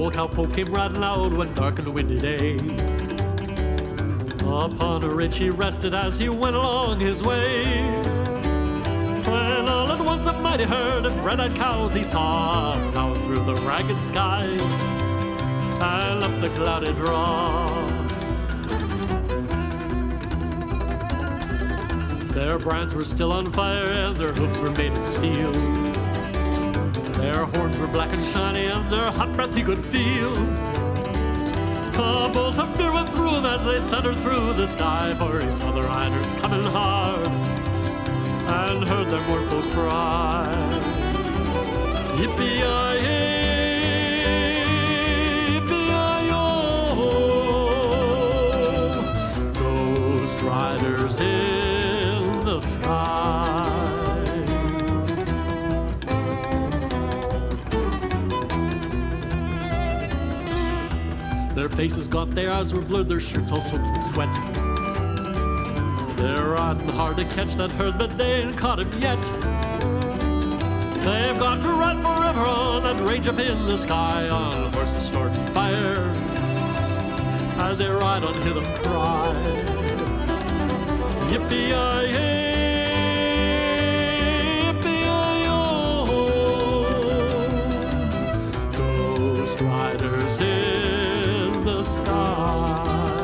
old cowpoke came riding out one dark and windy day. Upon a ridge he rested as he went along his way. When all at once a mighty herd of red-eyed cows he saw plowing through the ragged skies and up the clouded draw. Their brands were still on fire and their hooves were made of steel. Their horns were black and shiny and their hot breath he could feel. A bolt of fear went through him as they thundered through the sky, for he saw the riders coming hard and heard their mournful cry. Yippee-yi-yi, yippee-yi-yo, ghost riders in the sky. Their faces got their eyes were blurred, their shirts all soaked with sweat. They're riding hard to catch that herd, but they ain't caught him yet. They've got to ride forever on that range up in the sky, on horses snorting fire as they ride on, hear them cry. Yippee-yi-yi, ghost riders in the sky.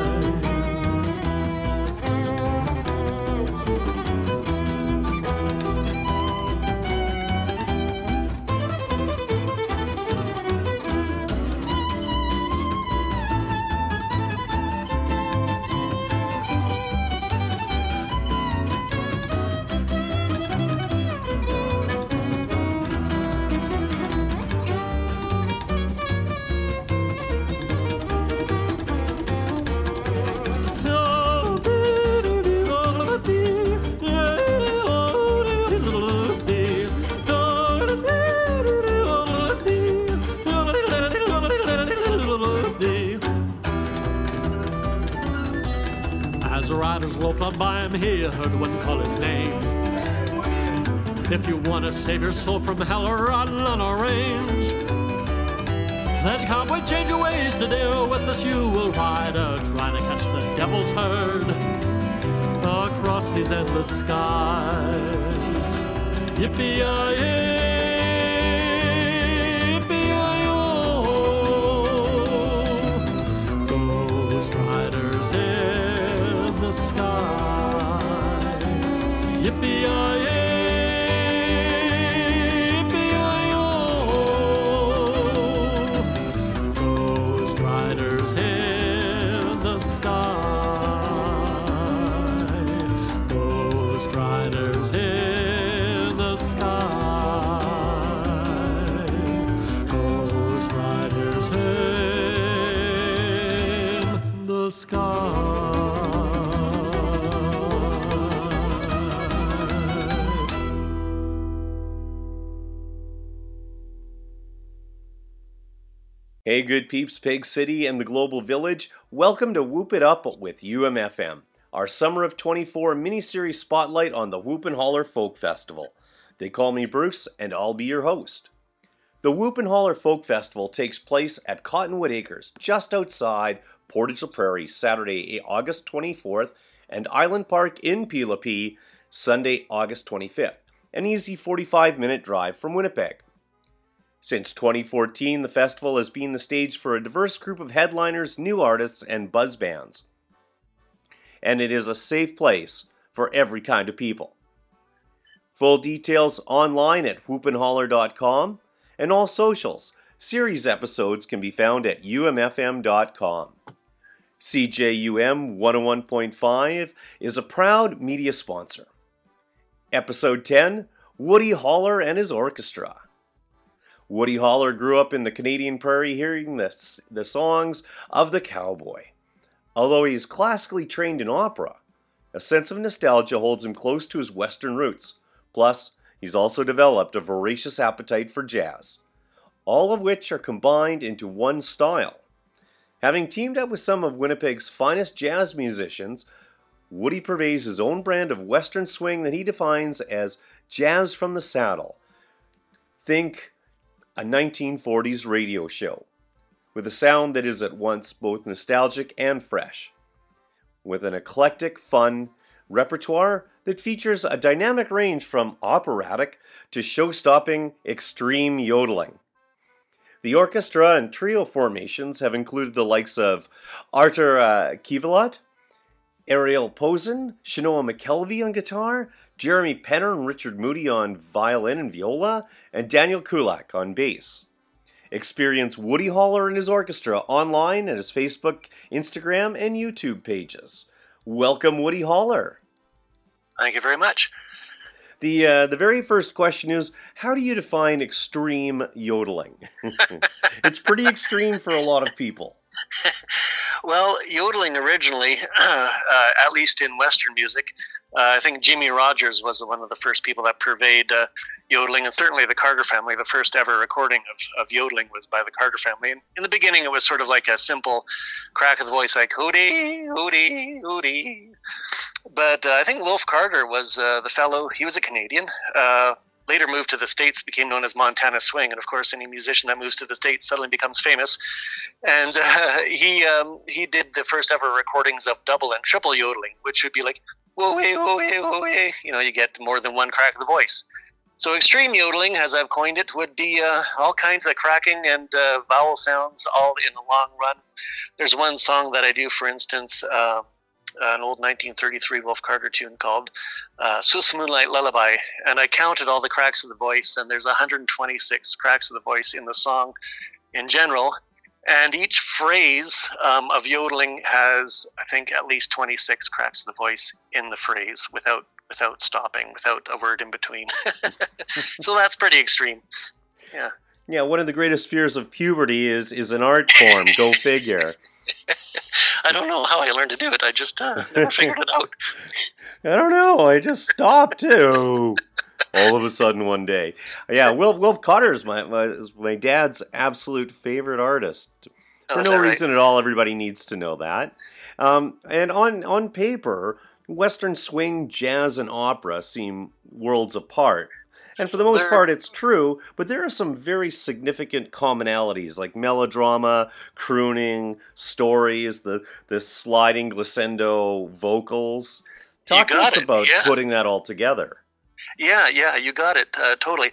As the riders loped on by him, he heard one call his name. If you want to save your soul from hell or riding on a range, then cowboy, change your ways today, or with us you will ride, trying to catch the devil's herd across these endless skies. Yippee-yi-yi, yippee-yi-yi, yippee-yi-yo, ghost riders in the sky, ghost riders in the sky, ghost riders in the sky. Hey good peeps, Peg City and the Global Village, welcome to Whoop It Up with UMFM, our Summer of 24 mini-series spotlight on the Whoop and Holler Folk Festival. They call me Bruce and I'll be your host. The Whoop and Holler Folk Festival takes place at Cottonwood Acres, just outside Portage la Prairie, Saturday, August 24th, and Island Park in Pee La Pee, Sunday, August 25th, an easy 45-minute drive from Winnipeg. Since 2014, the festival has been the stage for a diverse group of headliners, new artists, and buzz bands. And it is a safe place for every kind of people. Full details online at whoopandholler.com and all socials. Series episodes can be found at umfm.com. CJUM 101.5 is a proud media sponsor. Episode 10, Woody Holler and his Orchestra. Woody Holler grew up in the Canadian prairie hearing the songs of the cowboy. Although he is classically trained in opera, a sense of nostalgia holds him close to his western roots. Plus, he's also developed a voracious appetite for jazz, all of which are combined into one style. Having teamed up with some of Winnipeg's finest jazz musicians, Woody purveys his own brand of western swing that he defines as jazz from the saddle. Think a 1940s radio show. with a sound that is at once both nostalgic and fresh, with an eclectic, fun repertoire that features a dynamic range from operatic to show-stopping extreme yodeling. The orchestra and trio formations have included the likes of Artur Kievelot, Ariel Posen, Shanoa McKelvey on guitar, Jeremy Penner and Richard Moody on violin and viola, and Daniel Kulak on bass. Experience Woody Holler and his orchestra online at his Facebook, Instagram, and YouTube pages. Welcome, Woody Holler. Thank you very much. The very first question is, how do you define extreme yodeling? It's pretty extreme for a lot of people. Well, yodeling originally, at least in Western music, I think Jimmie Rodgers was one of the first people that purveyed yodeling, and certainly the Carter family. The first ever recording of yodeling was by the Carter family. And in the beginning, it was sort of like a simple crack of the voice, like hootie, hootie, hootie. But I think Wolf Carter was the fellow. He was a Canadian. Later moved to the States, became known as Montana Swing. And of course, any musician that moves to the States suddenly becomes famous. And he did the first ever recordings of double and triple yodeling, which would be like, whoa-way, whoa-way, whoa-way. You know, you get more than one crack of the voice. So extreme yodeling, as I've coined it, would be all kinds of cracking and vowel sounds all in the long run. There's one song that I do, for instance, an old 1933 Wolf Carter tune called Swiss Moonlight Lullaby, and I counted all the cracks of the voice, and there's 126 cracks of the voice in the song in general, and each phrase of yodeling has, I think, at least 26 cracks of the voice in the phrase without stopping, without a word in between. So that's pretty extreme. Yeah, one of the greatest fears of puberty is an art form. Go figure. I don't know how I learned to do it. I just never figured it out. I don't know. I just stopped too. All of a sudden one day. Yeah, Wolf Carter is my dad's absolute favorite artist. For no reason at all. Everybody needs to know that. And on paper, Western swing, jazz, and opera seem worlds apart. And for the most part, it's true, but there are some very significant commonalities, like melodrama, crooning, stories, the sliding glissando vocals. Talk to us about putting that all together. Yeah, you got it, totally.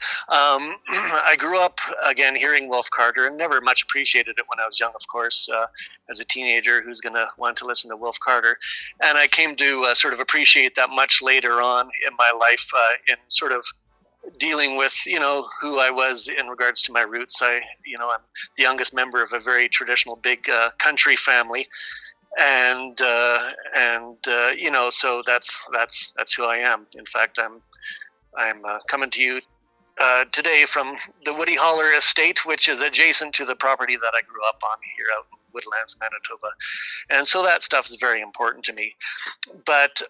I grew up, again, hearing Wolf Carter and never much appreciated it when I was young, of course, as a teenager who's going to want to listen to Wolf Carter. And I came to sort of appreciate that much later on in my life in sort of dealing with, who I was in regards to my roots. I'm the youngest member of a very traditional big country family. And so that's who I am. In fact, I'm coming to you today from the Woody Holler estate, which is adjacent to the property that I grew up on here out in Woodlands, Manitoba. And so that stuff is very important to me. But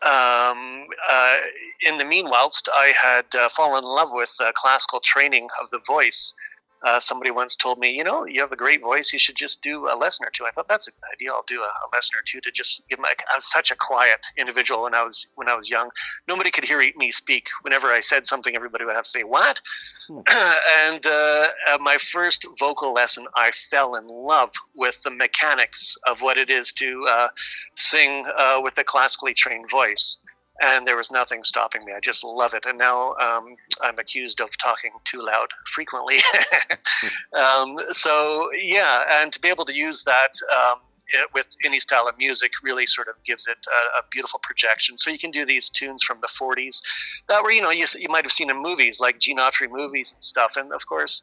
in the meanwhile, I had fallen in love with classical training of the voice. Somebody once told me, you have a great voice. You should just do a lesson or two. I thought that's a good idea. I'll do a lesson or two to just give I was such a quiet individual when I was young. Nobody could hear me speak. Whenever I said something, everybody would have to say, what? And my first vocal lesson, I fell in love with the mechanics of what it is to sing with a classically trained voice. And there was nothing stopping me. I just love it. And now I'm accused of talking too loud frequently. And to be able to use that with any style of music really sort of gives it a beautiful projection. So you can do these tunes from the 40s that were, you might have seen in movies like Gene Autry movies and stuff. And of course,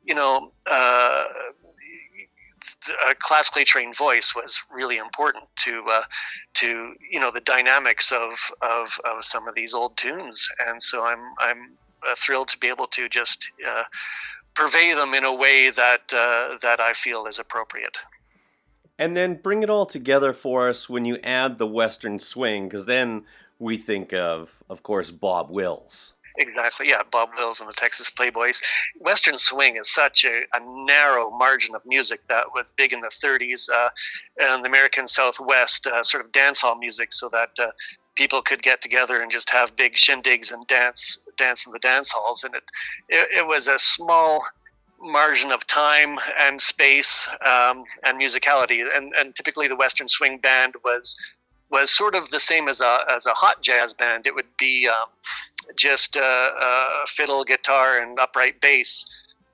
a classically trained voice was really important to the dynamics of some of these old tunes, and so I'm thrilled to be able to just purvey them in a way that I feel is appropriate. And then bring it all together for us when you add the Western swing, because then we think of course, Bob Wills. Exactly, yeah, Bob Wills and the Texas Playboys. Western swing is such a narrow margin of music that was big in the 30s and the American Southwest, sort of dance hall music, so that people could get together and just have big shindigs and dance in the dance halls. And it was a small margin of time and space and musicality. And typically the Western Swing Band was sort of the same as a hot jazz band. It would be just a fiddle, guitar, and upright bass.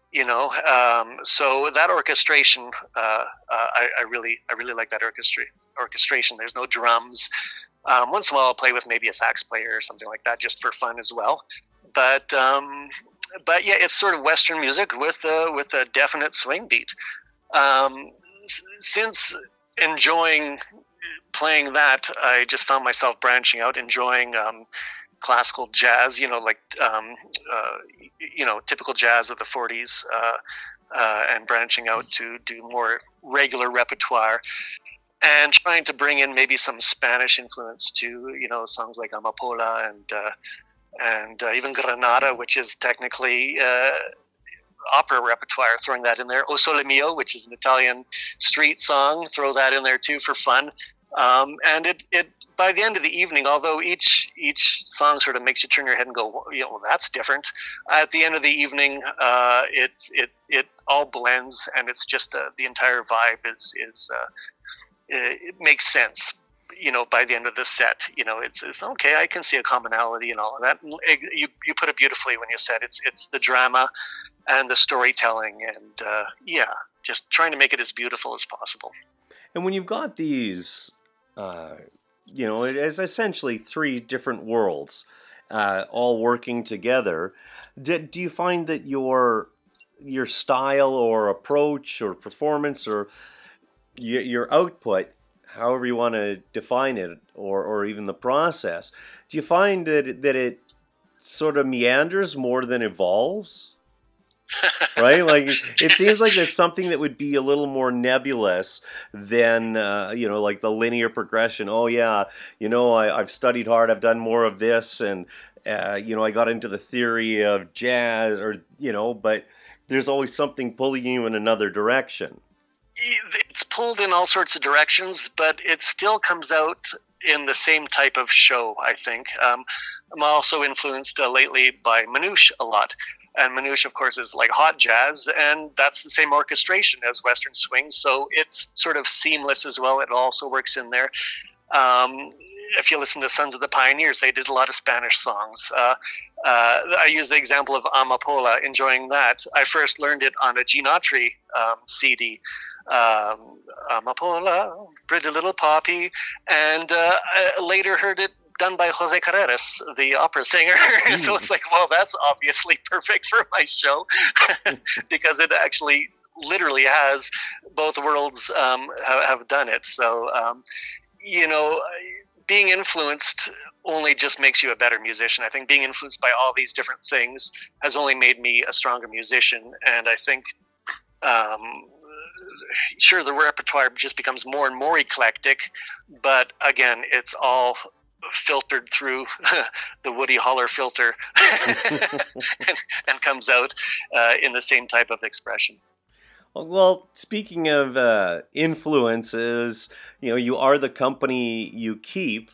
So that orchestration, I really like that orchestration. There's no drums. Once in a while, I'll play with maybe a sax player or something like that, just for fun as well. But yeah, it's sort of Western music with a definite swing beat. Since enjoying playing that, I just found myself branching out, enjoying classical jazz, typical jazz of the 40s, and branching out to do more regular repertoire and trying to bring in maybe some Spanish influence to, songs like Amapola and even Granada, which is technically opera repertoire, throwing that in there. O Sole Mio, which is an Italian street song, throw that in there too for fun. And it by the end of the evening, although each song sort of makes you turn your head and go, well, that's different. At the end of the evening, it all blends, and it's just the entire vibe is it makes sense. By the end of the set, it's okay. I can see a commonality and all of that. You put it beautifully when you said it's the drama and the storytelling, and just trying to make it as beautiful as possible. And when you've got these, it is essentially three different worlds, all working together. Do you find that your style or approach or performance or your output, however you want to define it, or even the process, do you find that it sort of meanders more than evolves? Right? Like, it seems like there's something that would be a little more nebulous than, like the linear progression. Oh, yeah, I've studied hard, I've done more of this, and, I got into the theory of jazz, or, but there's always something pulling you in another direction. It's pulled in all sorts of directions, but it still comes out in the same type of show, I think. I'm also influenced lately by Manouche a lot. And Manouche, of course, is like hot jazz, and that's the same orchestration as Western swing, so it's sort of seamless as well. It also works in there. If you listen to Sons of the Pioneers, they did a lot of Spanish songs. I use the example of Amapola, enjoying that. I first learned it on a Gene Autry CD, Amapola, Pretty Little Poppy, and I later heard it done by Jose Carreras, the opera singer. So it's like, well, that's obviously perfect for my show because it actually literally has both worlds have done it. So, being influenced only just makes you a better musician. I think being influenced by all these different things has only made me a stronger musician. And I think, sure, the repertoire just becomes more and more eclectic, but again, it's all filtered through the Woody Holler filter and comes out in the same type of expression. Well, speaking of influences, you are the company you keep.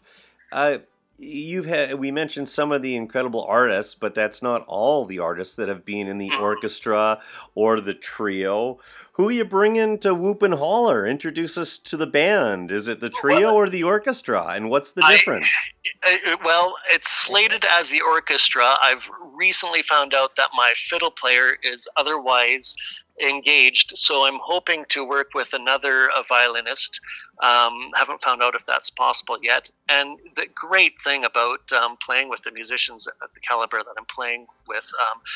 We mentioned some of the incredible artists, but that's not all the artists that have been in the orchestra or the trio. Who are you bringing to Whoop and Holler? Introduce us to the band. Is it the trio or the orchestra? And what's the difference? Well, it's slated as the orchestra. I've recently found out that my fiddle player is otherwise engaged, so I'm hoping to work with another violinist. Haven't found out if that's possible yet. And the great thing about playing with the musicians at the caliber that I'm playing with,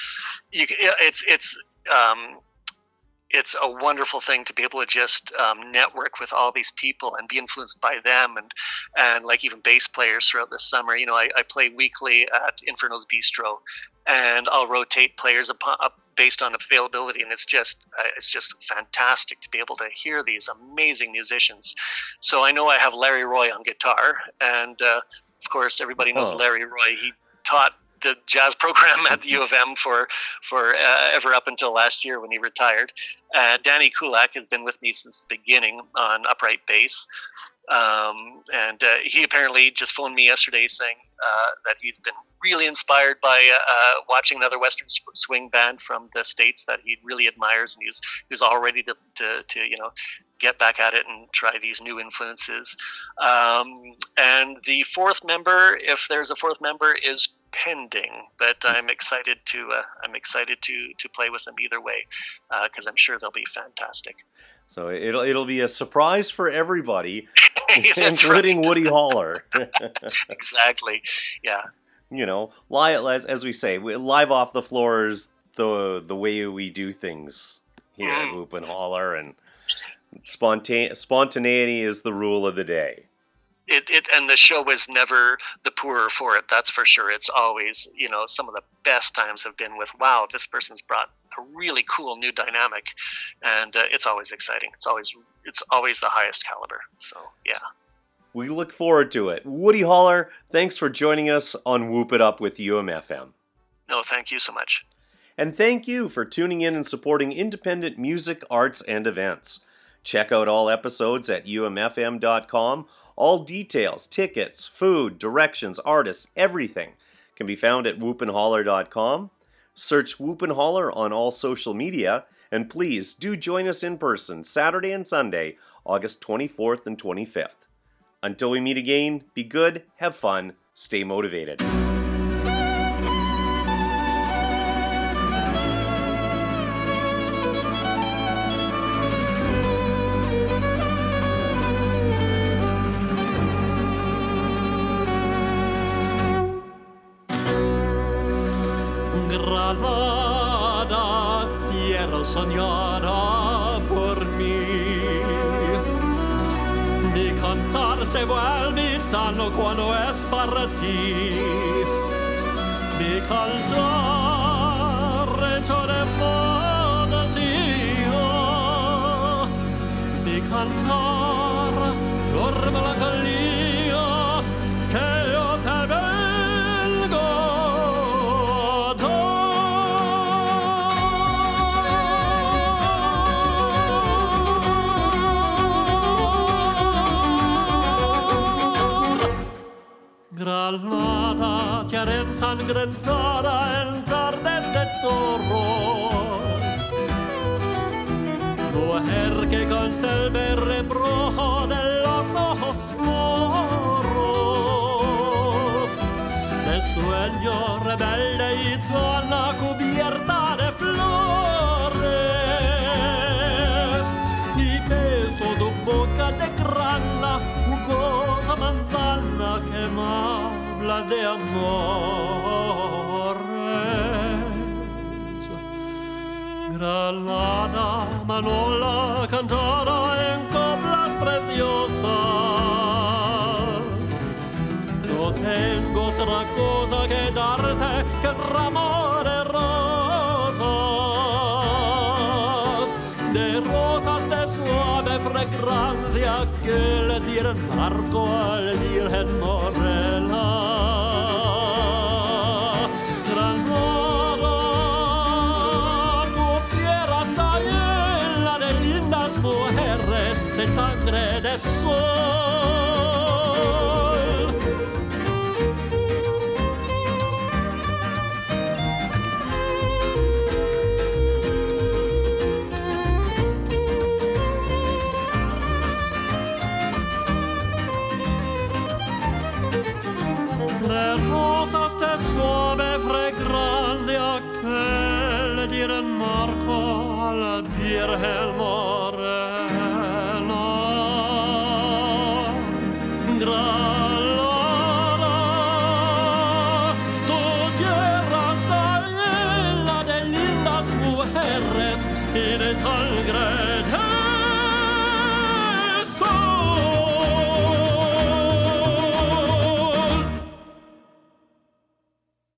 it's a wonderful thing to be able to just network with all these people and be influenced by them, and like even bass players throughout the summer. I play weekly at Inferno's Bistro, and I'll rotate players up based on availability, and it's just fantastic to be able to hear these amazing musicians. So I know I have Larry Roy on guitar, and of course everybody knows Larry Roy. He taught the jazz program at the U of M for ever up until last year when he retired. Danny Kulak has been with me since the beginning on upright bass. And he apparently just phoned me yesterday saying that he's been really inspired by watching another Western swing band from the States that he really admires, and he's all ready to get back at it and try these new influences. And the fourth member, if there's a fourth member, is pending, but I'm excited to play with them either way, because I'm sure they'll be fantastic. So it'll be a surprise for everybody, including right. Woody Holler. Exactly. Yeah. Live, as we say, live off the floor is the way we do things here at Whoop and Holler, and spontaneity is the rule of the day. And the show was never the poorer for it, that's for sure. It's always, some of the best times have been with, wow, this person's brought a really cool new dynamic, and it's always exciting. It's always the highest caliber. So, yeah. We look forward to it. Woody Holler, thanks for joining us on Whoop It Up with UMFM. No, thank you so much. And thank you for tuning in and supporting independent music, arts, and events. Check out all episodes at umfm.com. All details, tickets, food, directions, artists, everything can be found at whoopandholler.com. Search Whoop and Holler on all social media, and please do join us in person Saturday and Sunday, August 24th and 25th. Until we meet again, be good, have fun, stay motivated. Granada, tierra soñada por mí. Mi cantar se vuelve gitano cuando es para ti. Mi cantar hecho de fantasía. Mi cantar por melancolía que yo te vengo. Granada, tierra ensangrentada en tardes de toros, mujer que conserva el rebrojo de los ojos moros, de sueño rebelde y zona cubierta de flores, y beso tu boca de grana, jugosa manzana que me habla de amores. Granada, manola cantada en coplas preciosas. No tengo otra cosa que darte que ramo de rosas de suave fragancia que le dieron arco al Virgen Morena. Granada, tu tierra está llena de lindas mujeres de sangre de sol. De rosas de suave fragancia que le dieron marco a la Virgen Morena.